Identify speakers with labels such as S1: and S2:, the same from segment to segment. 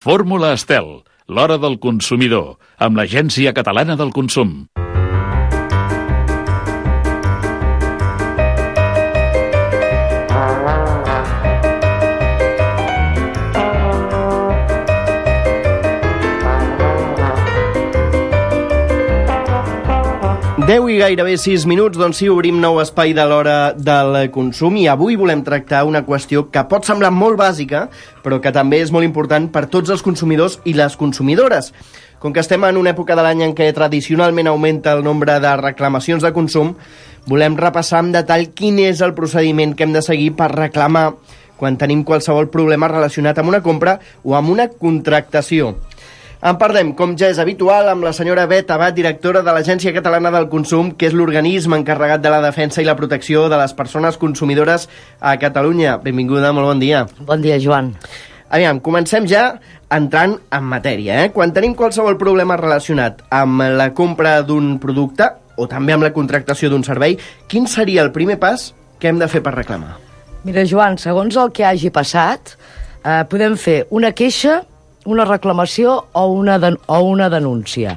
S1: Fórmula Estel, l'hora del consumidor, amb l'Agència Catalana del Consum.
S2: Deu i gairebé 6 minuts, doncs sí, obrim nou espai de l'hora del consum i avui volem tractar una qüestió que pot semblar molt bàsica, però que també és molt important per tots els consumidors i les consumidores. Com que estem en una època de l'any en què tradicionalment augmenta el nombre de reclamacions de consum, volem repassar en detall quin és el procediment que hem de seguir per reclamar quan tenim qualsevol problema relacionat amb una compra o amb una contractació. En parlem, com ja és habitual, amb la senyora Bet Abad, directora de l'Agència Catalana del Consum, que és l'organisme encarregat de la defensa i la protecció de les persones consumidores a Catalunya. Benvinguda, molt bon dia.
S3: Bon dia, Joan.
S2: Aviam, comencem ja entrant en matèria. Quan tenim qualsevol problema relacionat amb la compra d'un producte o també amb la contractació d'un servei, quin seria el primer pas que hem de fer per reclamar?
S3: Mira, Joan, segons el que hagi passat, podem fer una queixa, una reclamació o una denúncia.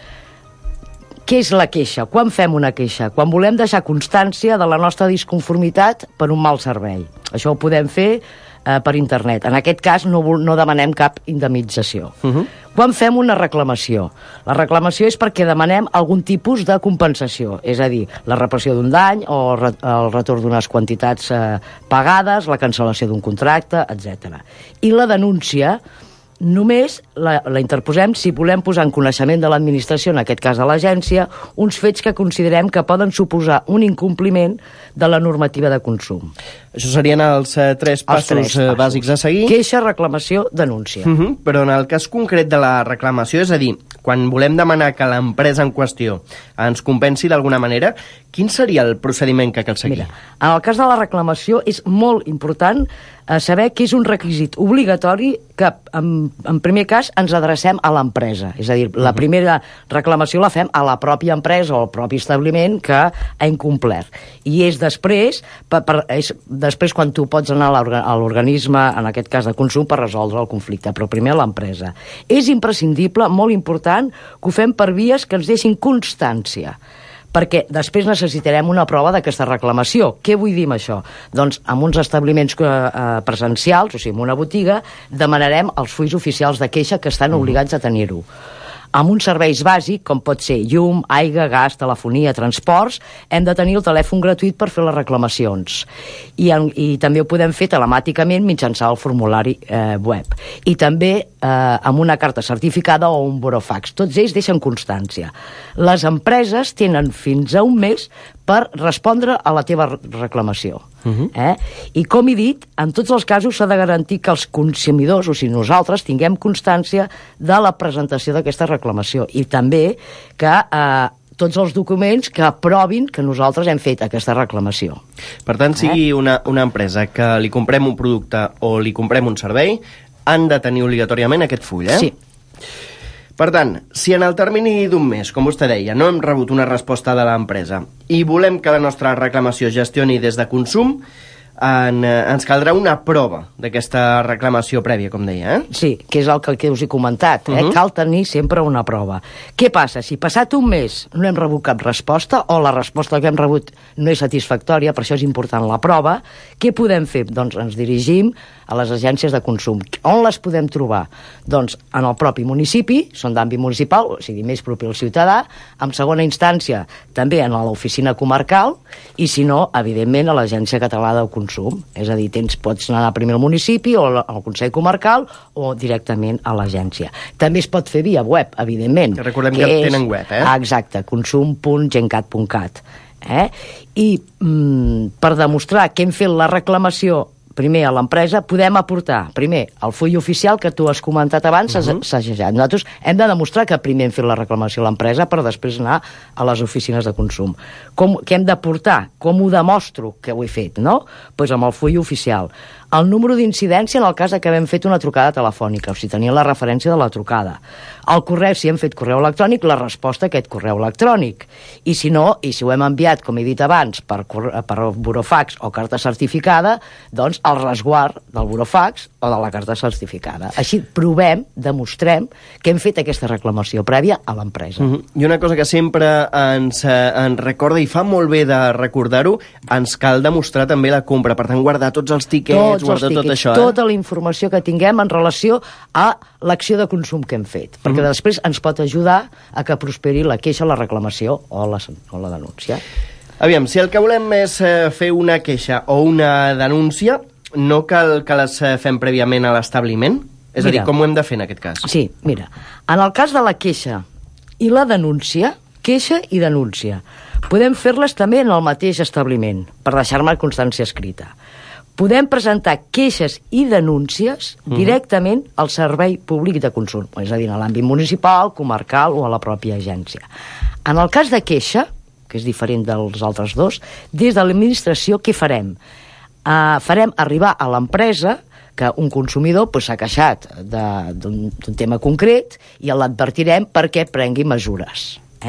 S3: Què és la queixa? Quan fem una queixa? Quan volem deixar constància de la nostra disconformitat per un mal servei. Això ho podem fer per internet. En aquest cas no demanem cap indemnització. Quan fem una reclamació? La reclamació és perquè demanem algun tipus de compensació, és a dir, la reparació d'un dany o el retorn d'unes quantitats pagades, la cancel·lació d'un contracte, etc. I la denúncia només la interposem si volem posar en coneixement de l'administració, en aquest cas de l'agència, uns fets que considerem que poden suposar un incompliment de la normativa de consum.
S2: Això serien els tres passos bàsics a seguir.
S3: Queixa, reclamació, denúncia.
S2: Però en el cas concret de la reclamació, és a dir, quan volem demanar que l'empresa en qüestió ens compensi d'alguna manera, quin seria el procediment que cal seguir?
S3: Mira, en el cas de la reclamació és molt important saber que és un requisit obligatori que, en primer cas, ens adrecem a l'empresa. És a dir, la primera reclamació la fem a la pròpia empresa o al propi establiment que ha incomplert. I és després, després quan tu pots anar a l'organisme, en aquest cas de consum, per resoldre el conflicte, però primer a l'empresa. És imprescindible, molt important, que ho fem per vies que ens deixin constància, perquè després necessitarem una prova d'aquesta reclamació. Què vull dir amb això? Doncs en uns establiments presencials, o sigui, en una botiga, demanarem els fulls oficials de queixa que estan obligats a tenir-ho. Amb uns serveis bàsics, com pot ser llum, aigua, gas, telefonia, transports, hem de tenir el telèfon gratuït per fer les reclamacions. I també ho podem fer telemàticament mitjançant el formulari web. I també amb una carta certificada o un burofax. Tots ells deixen constància. Les empreses tenen fins a un mes per respondre a la teva reclamació. I com he dit, en tots els casos s'ha de garantir que els consumidors, o sigui nosaltres, tinguem constància de la presentació d'aquesta reclamació i també que tots els documents que aprovin que nosaltres hem fet aquesta reclamació.
S2: Per tant, sigui una empresa que li comprem un producte o li comprem un servei, han de tenir obligatòriament aquest full,
S3: Sí.
S2: Per tant, si en el termini d'un mes, com vostè deia, no hem rebut una resposta de l'empresa i volem que la nostra reclamació gestioni des de consum, ens caldrà una prova d'aquesta reclamació prèvia, com deia,
S3: Sí, que és el que us he comentat. Cal tenir sempre una prova. Què passa? Si passat un mes no hem rebut cap resposta o la resposta que hem rebut no és satisfactòria, per això és important la prova, què podem fer? Doncs ens dirigim a les agències de consum. On les podem trobar? Doncs en el propi municipi, són d'àmbit municipal, o sigui, més propi al ciutadà, en segona instància també en l'oficina comarcal i, si no, evidentment, a l'Agència Catalana del Consum. És a dir, pots anar primer al municipi o al Consell Comarcal o directament a l'agència. També es pot fer via web, evidentment.
S2: Recordem que tenen web,
S3: Exacte, consum.gencat.cat. I per demostrar que hem fet la reclamació primer a l'empresa, podem aportar primer el full oficial que tu has comentat abans, assajejat. Nosaltres hem de demostrar que primer hem fet la reclamació a l'empresa per després anar a les oficines de consum. Què hem d'aportar? Com ho demostro que ho he fet, no? Doncs amb el full oficial. El número d'incidència en el cas que hem fet una trucada telefònica, o si tenien la referència de la trucada. El correu, si hem fet correu electrònic, la resposta a aquest correu electrònic. I si no, i si ho hem enviat, com he dit abans, per burofax o carta certificada, doncs el resguard del burofax o de la carta certificada. Així provem, demostrem que hem fet aquesta reclamació prèvia a l'empresa.
S2: I una cosa que sempre ens recorda, i fa molt bé de recordar-ho, ens cal demostrar també la compra. Per tant, guardar tots els tiquets, guardar tot això.
S3: Tota la informació que tinguem en relació a l'acció de consum que hem fet, perquè després ens pot ajudar a que prosperi la queixa, la reclamació o la denúncia.
S2: Aviam, si el que volem és fer una queixa o una denúncia, no cal que les fem prèviament a l'establiment? És a dir, com ho hem de fer en aquest cas?
S3: Sí, mira, en el cas de la queixa i la denúncia, queixa i denúncia, podem fer-les també en el mateix establiment, per deixar-me constància escrita. Podem presentar queixes i denúncies directament al Servei Públic de Consum, és a dir, a l'àmbit municipal, comarcal o a la pròpia agència. En el cas de queixa, que és diferent dels altres dos, des de l'administració què farem? Farem arribar a l'empresa que un consumidor s'ha queixat d'un tema concret i l'advertirem perquè prengui mesures.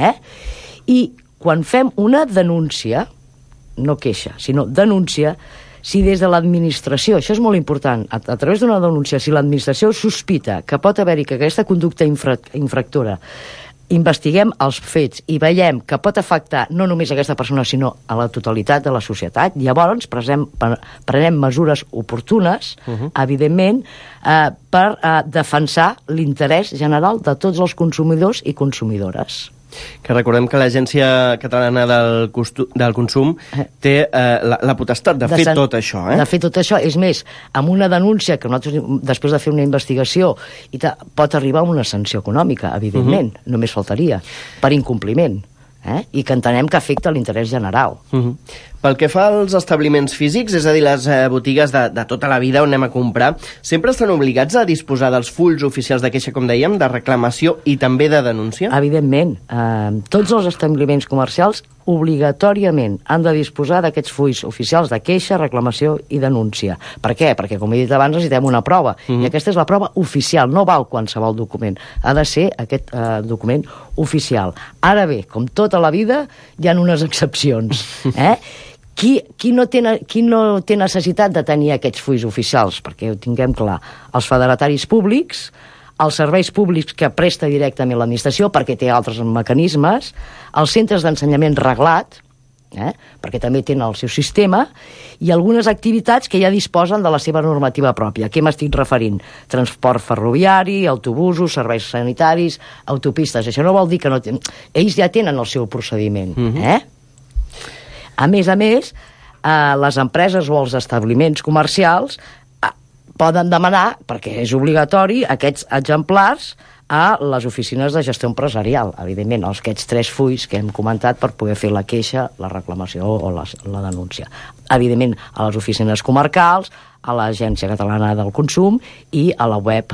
S3: I quan fem una denúncia, no queixa, sinó denúncia, si des de l'administració, això és molt important, a través d'una denúncia, si l'administració sospita que pot haver-hi que aquesta conducta infractora, investiguem els fets i veiem que pot afectar no només aquesta persona, sinó a la totalitat de la societat, llavors prenem mesures oportunes, evidentment, per defensar l'interès general de tots els consumidors i consumidores.
S2: Que recordem que l'Agència Catalana del Consum té la potestat de fer tot això.
S3: De fer tot això. És més, amb una denúncia que nosaltres, després de fer una investigació, pot arribar a una sanció econòmica, evidentment, només faltaria, per incompliment, i que entenem que afecta l'interès general.
S2: Pel que fa als establiments físics, és a dir, les botigues de tota la vida on anem a comprar, sempre estan obligats a disposar dels fulls oficials de queixa, com dèiem, de reclamació i també de denúncia?
S3: Evidentment. Tots els establiments comercials obligatòriament han de disposar d'aquests fulls oficials de queixa, reclamació i denúncia. Per què? Perquè, com he dit abans, necessitem una prova. I aquesta és la prova oficial, no val qualsevol document. Ha de ser aquest document oficial. Ara bé, com tota la vida, hi ha unes excepcions. Qui no té necessitat de tenir aquests fulls oficials? Perquè ho tinguem clar. Els federataris públics, els serveis públics que presta directament l'administració, perquè té altres mecanismes, els centres d'ensenyament reglat, perquè també tenen el seu sistema, i algunes activitats que ja disposen de la seva normativa pròpia. A què m'estic referint? Transport ferroviari, autobusos, serveis sanitaris, autopistes. Això no vol dir que no tenen... Ells ja tenen el seu procediment. A més, les empreses o els establiments comercials poden demanar, perquè és obligatori, aquests exemplars a les oficines de gestió empresarial. Evidentment, aquests 3 fulls que hem comentat per poder fer la queixa, la reclamació o la denúncia. Evidentment, a les oficines comarcals, a l'Agència Catalana del Consum i a la web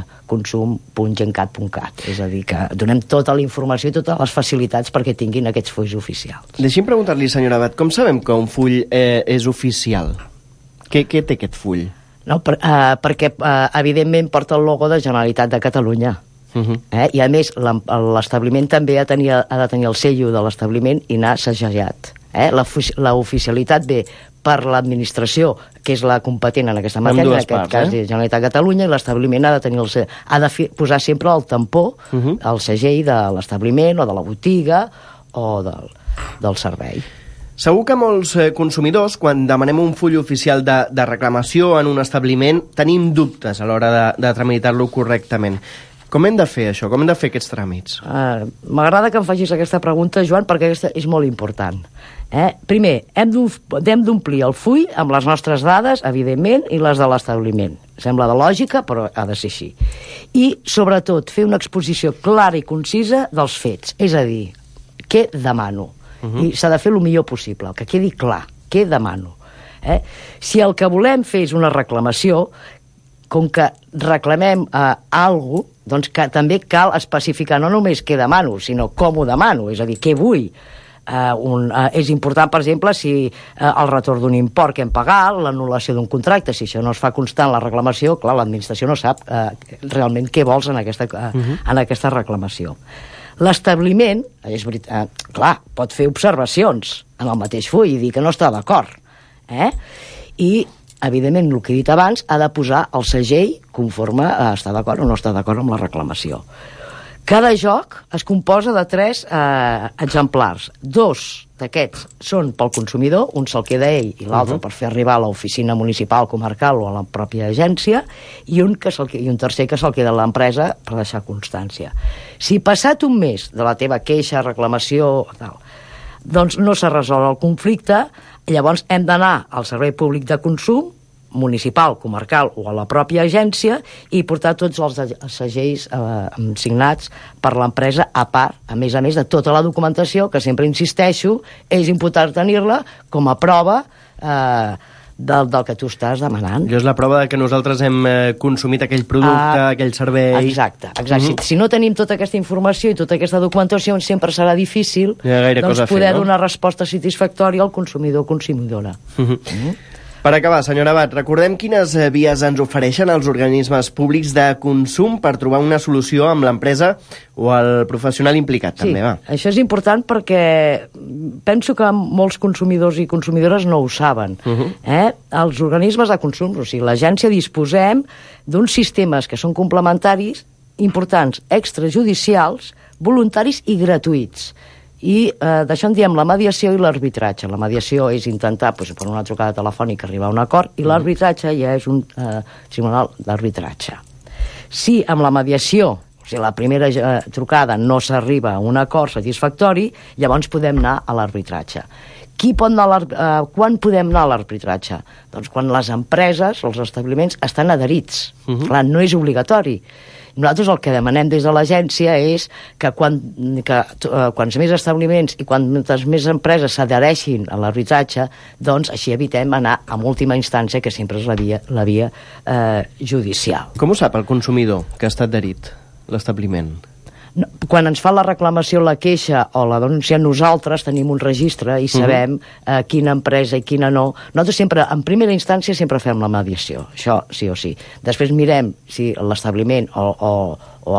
S3: consum.gencat.cat. És a dir, que donem tota la informació i totes les facilitats perquè tinguin aquests fulls oficials.
S2: Deixi'm preguntar-li, senyora Abad, com sabem que un full és oficial? Què té aquest full?
S3: No, perquè, evidentment, porta el logo de Generalitat de Catalunya. I, a més, l'establiment també ha de tenir el sello de l'establiment i anar segellat. La oficialitat ve per l'administració, que és la competent en aquesta matèria, en aquest cas de Generalitat de Catalunya, i l'establiment ha de posar sempre el tampó, el segell de l'establiment o de la botiga o del servei.
S2: Segur que molts consumidors, quan demanem un full oficial de reclamació en un establiment, tenim dubtes a l'hora de tramitar-lo correctament. Com hem de fer això? Com hem de fer aquests tràmits?
S3: M'agrada que em facis aquesta pregunta, Joan, perquè aquesta és molt important. Primer, hem d'omplir el full amb les nostres dades, evidentment, i les de l'establiment. Sembla de lògica, però ha de ser així. I, sobretot, fer una exposició clara i concisa dels fets. És a dir, què demano? I s'ha de fer el millor possible, que quedi clar, què demano. Si el que volem fer és una reclamació, com que reclamem alguna cosa, doncs que també cal especificar no només què demano, sinó com ho demano, és a dir, què vull. És important, per exemple, si el retorn d'un import que hem pagat, l'anul·lació d'un contracte, si això no es fa constant la reclamació, clar, l'administració no sap realment què vols en aquesta reclamació. L'establiment, és veritat, clar, pot fer observacions en el mateix full i dir que no està d'acord. I evidentment, el que he dit abans, ha de posar el segell conforme està d'acord o no està d'acord amb la reclamació. Cada joc es composa de 3 exemplars. 2 d'aquests són pel consumidor, un se'l queda ell i l'altre per fer arribar a l'oficina municipal, comarcal o a la pròpia agència, i un tercer que se'l queda a l'empresa per deixar constància. Si passat un mes de la teva queixa, reclamació, doncs no s'ha resolt el conflicte, llavors hem d'anar al Servei Públic de Consum, municipal, comarcal o a la pròpia agència i portar tots els segells signats per l'empresa a part, a més de tota la documentació, que sempre insisteixo, és important tenir-la com a prova del que tu estàs demanant.
S2: És la prova que nosaltres hem consumit aquell producte, aquell servei...
S3: Exacte. Si no tenim tota aquesta informació i tota aquesta documentació, sempre serà difícil poder donar resposta satisfactòria al consumidor o consumidora.
S2: Per acabar, senyora Abad, recordem quines vies ens ofereixen els organismes públics de consum per trobar una solució amb l'empresa o el professional implicat, també, va.
S3: Això és important perquè penso que molts consumidors i consumidores no ho saben. Els organismes de consum, o sigui, l'agència, disposem d'uns sistemes que són complementaris, importants, extrajudicials, voluntaris i gratuïts. I d'això en diem la mediació i l'arbitratge. La mediació és intentar, per una trucada telefònica, arribar a un acord, i l'arbitratge ja és un tribunal d'arbitratge. Si amb la mediació, o sigui, la primera trucada no s'arriba a un acord satisfactori, llavors podem anar a l'arbitratge. Quan podem anar a l'arbitratge? Doncs quan les empreses, els establiments, estan adherits. Clar, no és obligatori. Nosaltres el que demanem des de l'agència és que quants més establiments i quantes més empreses s'adhereixin a l'arbitratge, doncs així evitem anar a última instància, que sempre és la via judicial.
S2: Com ho sap el consumidor que està adherit l'establiment?
S3: Quan ens fa la reclamació, la queixa o la denúncia, nosaltres tenim un registre i sabem quina empresa i quina no. Nosaltres sempre, en primera instància, sempre fem la mediació, això sí o sí. Després mirem si l'establiment o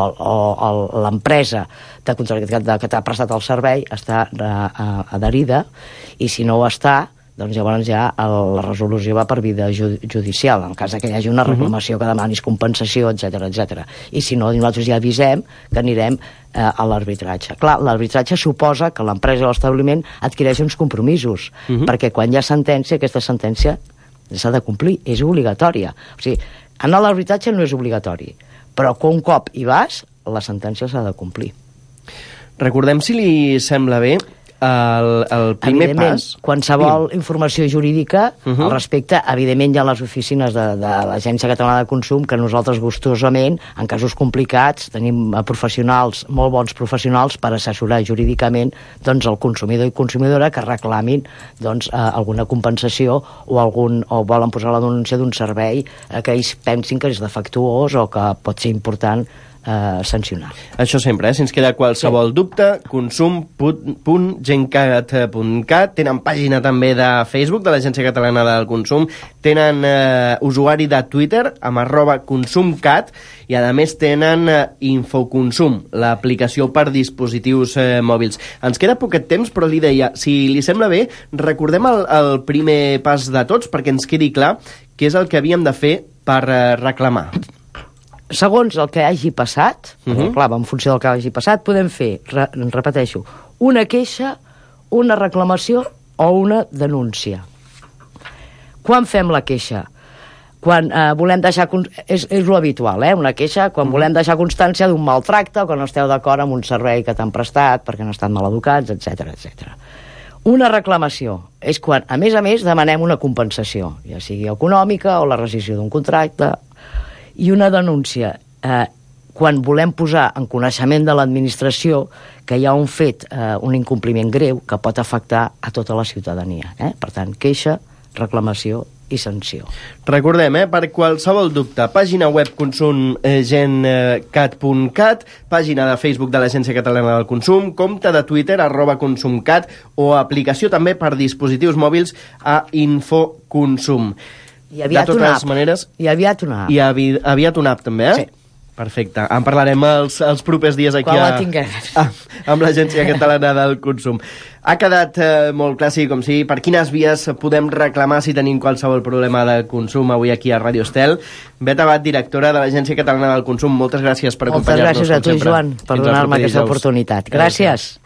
S3: l'empresa que t'ha prestat el servei està adherida, i si no ho està, doncs llavors ja la resolució va per via judicial, en el cas que hi hagi una reclamació que demanis compensació, etc. I si no, nosaltres ja avisem que anirem a l'arbitratge. Clar, l'arbitratge suposa que l'empresa o l'establiment adquireix uns compromisos, perquè quan hi ha sentència, aquesta sentència s'ha de complir, és obligatòria. O sigui, anar a l'arbitratge no és obligatori, però un cop hi vas, la sentència s'ha de complir.
S2: Recordem, si li sembla bé, el primer pas...
S3: Qualsevol informació jurídica al respecte, evidentment hi ha les oficines de l'Agència Catalana de Consum, que nosaltres gustosament, en casos complicats, tenim professionals, molt bons professionals, per assessorar jurídicament el consumidor i consumidora que reclamin alguna compensació o volen posar la denúncia d'un servei que ells pensin que és defectuós o que pot ser important sancionar.
S2: Això sempre, si ens queda qualsevol dubte, consum.gencat.cat. Tenen pàgina també de Facebook de l'Agència Catalana del Consum, tenen usuari de Twitter amb @consumcat, i a més tenen Infoconsum, l'aplicació per dispositius mòbils. Ens queda poquet temps, però li deia, si li sembla bé, recordem el primer pas de tots perquè ens quedi clar què és el que havíem de fer per reclamar.
S3: Segons el que hagi passat, clar, en funció del que hagi passat, podem fer, repeteixo, una queixa, una reclamació o una denúncia. Quan fem la queixa? Quan volem deixar... És l'habitual, una queixa, quan volem deixar constància d'un maltracte o quan no esteu d'acord amb un servei que t'han prestat perquè han estat mal educats, etc. Una reclamació és quan, a més, demanem una compensació, ja sigui econòmica o la rescissió d'un contracte. I una denúncia, quan volem posar en coneixement de l'administració que hi ha un fet, un incompliment greu que pot afectar a tota la ciutadania. Per tant, queixa, reclamació i sanció.
S2: Recordem, per qualsevol dubte, pàgina web consumgencat.cat, pàgina de Facebook de l'Agència Catalana del Consum, compte de Twitter, @consumcat, o aplicació també per dispositius mòbils a Infoconsum.
S3: I aviat una app.
S2: I aviat una app també,
S3: Sí.
S2: Perfecte. En parlarem els propers dies aquí
S3: Quan la tinguem.
S2: amb l'Agència Catalana del Consum. Ha quedat molt clar, sí, com sí, per quines vies podem reclamar si tenim qualsevol problema de consum avui aquí a Radio Estel. Bet Abad, directora de l'Agència Catalana del Consum, moltes gràcies per acompanyar-nos.
S3: Moltes gràcies a tu, Joan, per donar-me aquesta oportunitat. Gràcies.